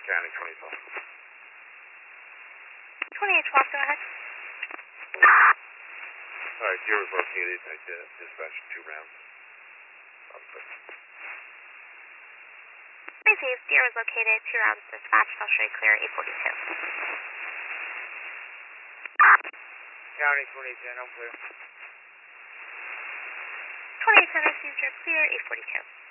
County 2012. 2812, go ahead. Alright, deer was located. I dispatched 2 rounds. Received. Deer was located. 2 rounds dispatched. I'll show you clear 842. County 2010, I'm clear. 2810 received. You're clear 842.